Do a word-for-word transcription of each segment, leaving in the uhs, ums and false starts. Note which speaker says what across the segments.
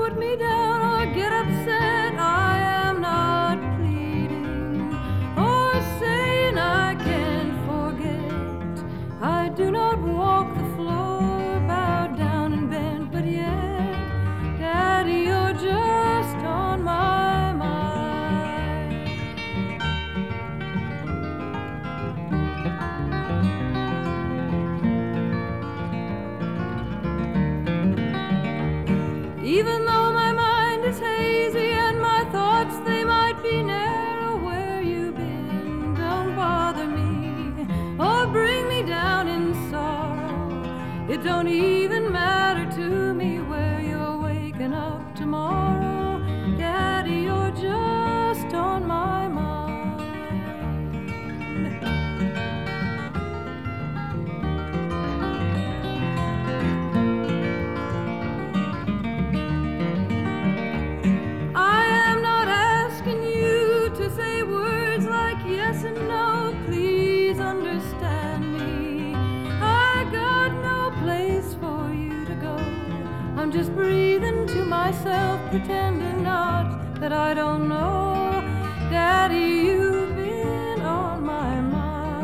Speaker 1: put me down or get upset. I am not pleading or saying I can't forget. I do not walk the floor, bowed down and bent, but yet, Daddy, you're just on my mind. Even though my mind is hazy and my thoughts, they might be narrow, where you been, don't bother me or bring me down in sorrow. It don't even matter to me where you're waking up tomorrow. Daddy, you're just on my mind. I am not asking you to say words like yes and no. Please understand me. I got no place for you to go. I'm just breathing to myself, pretending not that I don't know. Daddy, you've been on my mind.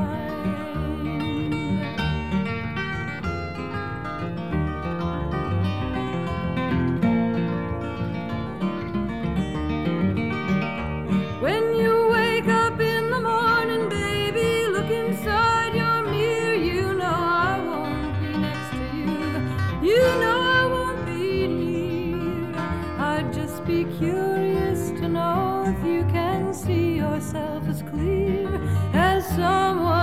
Speaker 1: When you wake up in the morning, baby, look inside your mirror. You know I won't be next to you. You know I won't be near. I'd just be curious to know if you can see yourself as clear as someone